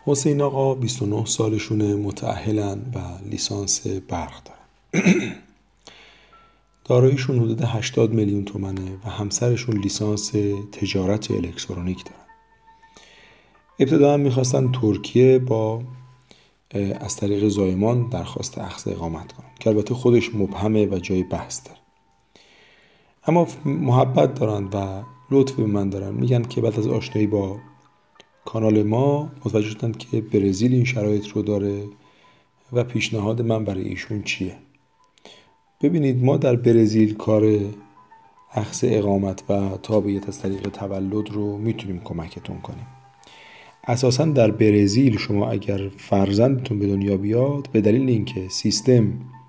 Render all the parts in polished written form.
حسین آقا 29 سالشونه، متأهلن و لیسانس برق دارن. داراییشون حدود 80 میلیون تومنه و همسرشون لیسانس تجارت الکترونیک دارن. ابتدا هم میخواستن ترکیه با از طریق زایمان درخواست اخذ اقامت کنن که البته خودش مبهمه و جای بحث داره. اما محبت دارن و لطف به من دارن. میگن که بعد از آشنایی با کانال ما متوجه شدن که برزیل این شرایط رو داره و پیشنهاد من برای ایشون چیه. ببینید، ما در برزیل کار اخذ اقامت و تابعیت از طریق تولد رو میتونیم کمکتون کنیم. اساساً در برزیل شما اگر فرزندتون به دنیا بیاد، به دلیل اینکه سیستم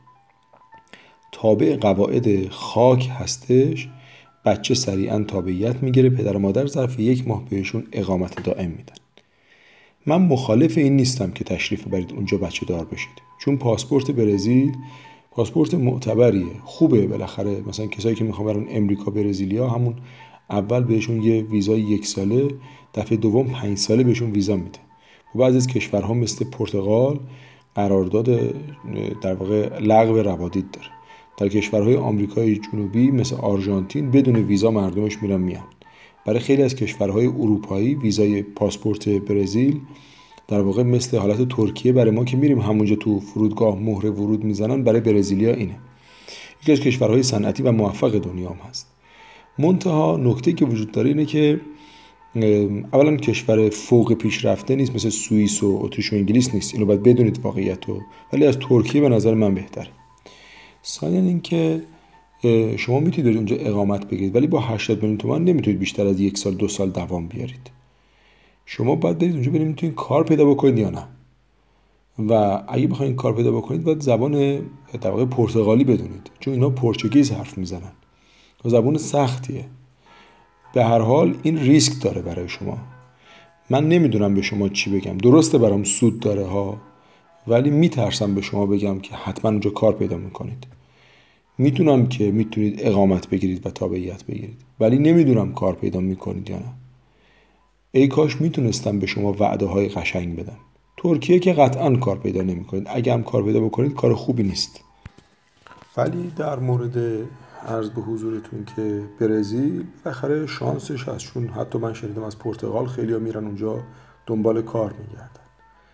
تابع قواعد خاک هستش، بچه سریعاً تابعیت میگیره. پدر و مادر ظرف 1 ماه بهشون اقامت دائم میدن. من مخالف این نیستم که تشریف ببرید اونجا بچه دار بشید، چون پاسپورت برزیل پاسپورت معتبریه، خوبه. بالاخره مثلا کسایی که میخوان برن امریکا، برزیلیا همون اول بهشون یه ویزای 1 ساله، دفعه دوم 5 ساله بهشون ویزا میده. و بعضی از کشورها مثل پرتغال قرارداد در واقع لغو روادید داره. در کشورهای آمریکای جنوبی مثل آرژانتین بدون ویزا مردمش میرن میان. برای خیلی از کشورهای اروپایی ویزای پاسپورت برزیل در واقع مثل حالت ترکیه برای ما که میریم همونجا تو فرودگاه مهر ورود میزنن، برای برزیلیا اینه. یکی از کشورهای صنعتی و موفق دنیا هم هست. منتها نکته که وجود داره اینه که اولا کشور فوق پیشرفته نیست، مثل سوئیس و اتریش و انگلیس نیست. اینو باید بدونید واقعیت رو. ولی از ترکیه به نظر من بهتره. ثانیاً اینکه شما میتونید اونجا اقامت بگیرید، ولی با 80 میلیون تومان نمیتونید بیشتر از 1 سال 2 سال دوام بیارید. شما باید برید اونجا ببینید میتونید کار پیدا بکنید یا نه. و اگه بخواید کار پیدا بکنید باید زبان در واقع پرتغالی بدونید، چون اینا پرتغیز حرف میزنن و زبان سختیه. به هر حال این ریسک داره برای شما. من نمیدونم به شما چی بگم. درسته برام سود داره ها، ولی میترسم به شما بگم که حتما اونجا کار پیدا میکنید. میتونم که میتونید اقامت بگیرید و تابعیت بگیرید، ولی نمیدونم کار پیدا میکنید یا نه. ای کاش میتونستم به شما وعده های قشنگ بدم. ترکیه که قطعا کار پیدا نمیکنید. اگه هم کار پیدا بکنید کار خوبی نیست. ولی در مورد عرض به حضورتون که برزیل بالاخره شانسش هست، چون حتی من شنیدم از پرتغال خیلی‌ها میرن اونجا دنبال کار میگردن.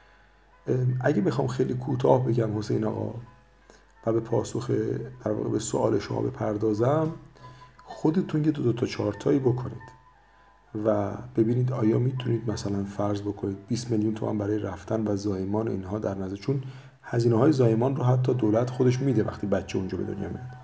اگه بخوام خیلی کوتاه بگم حسین آقا و به پاسخ در واقع به سوال شما بپردازم، خودتون یه 2 تا چارتایی بکنید و ببینید آیا میتونید مثلا فرض بکنید 20 میلیون تومان برای رفتن و زایمان اینها در نظر، چون هزینه‌های زایمان رو حتی دولت خودش میده وقتی بچه اونجا به دنیا میاد.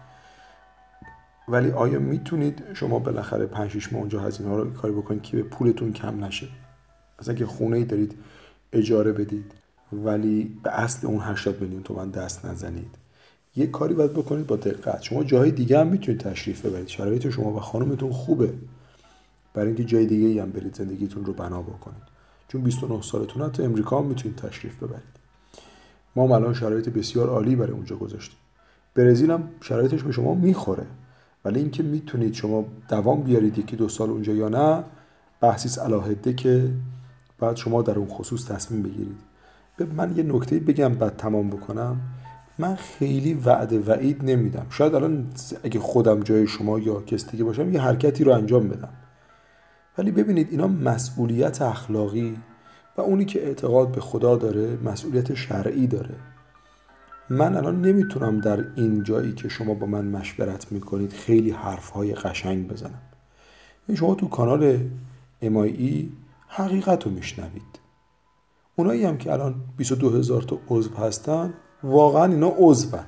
ولی آیا میتونید شما بالاخره 5-6 ماه اونجا هزینه‌ها رو کاری بکنید که به پولتون کم نشه؟ مثلا که خونه‌ای دارید اجاره بدید ولی به اصل اون 80 میلیون تومان دست نزنید. یه کاری باید بکنید با دقت. شما جاهای دیگه هم میتونید تشریف ببرید. شرایط شما و خانمتون خوبه برای اینکه جای دیگه‌ای هم برید زندگیتون رو بنا بکنید. چون 29 سالتون حتی امریکا هم میتونید تشریف ببرید. ما الان شرایط بسیار عالی برای اونجا گذاشتیم. برزیل هم شرایطش به شما میخوره، ولی اینکه میتونید شما دوام بیارید 1-2 سال اونجا یا نه، بحثیست علاهده که بعد شما در اون خصوص تصمیم بگیرید. من یه نکته بگم بعد تمام بکنم. من خیلی وعده وعید نمیدم. شاید الان اگه خودم جای شما یا کسی دیگه باشم یه حرکتی رو انجام بدم، ولی ببینید اینا مسئولیت اخلاقی و اونی که اعتقاد به خدا داره مسئولیت شرعی داره. من الان نمیتونم در این جایی که شما با من مشورت میکنید خیلی حرفهای قشنگ بزنم. شما تو کانال MIE حقیقت رو میشنوید. اونایی هم که الان 22,000 تا عضو هستن واقعا اینا عضون.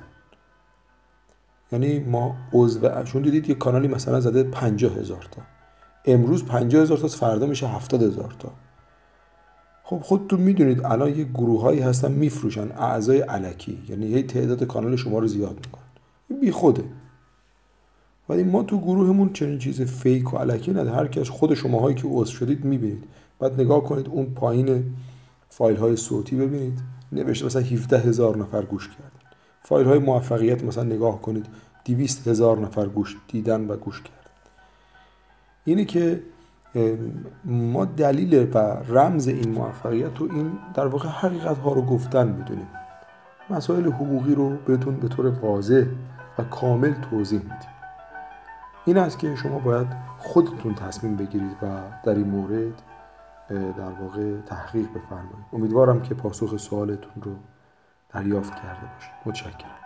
یعنی ما عضو، چون دیدید یه کانالی مثلا زده 50,000 تا، امروز 50,000 تا، فردا میشه 70,000 تا. خب خودتون میدونید الان یه گروهایی هستن میفروشن اعضای الکی، یعنی یه تعداد کانال شما رو زیاد میکنن. این بی خوده. ولی ما تو گروهمون چنین چیز فیک و الکی نداره. هر کس خود شماهایی که عضو شدید میبینید. بعد نگاه کنید اون پایین فایل های صوتی ببینید نوشته مثلا 17,000 نفر گوش کردن. فایل های موفقیت مثلا نگاه کنید 200,000 نفر گوش دیدن و گوش کردن. اینه که ما دلیل و رمز این موفقیت رو این در واقع حقیقت ها رو گفتن میدونیم. مسائل حقوقی رو بهتون به طور واضح و کامل توضیح میدیم. این است که شما باید خودتون تصمیم بگیرید و در این مورد در واقع تحقیق بفرمایید. امیدوارم که پاسخ سوالتون رو دریافت کرده باشید. متشکرم.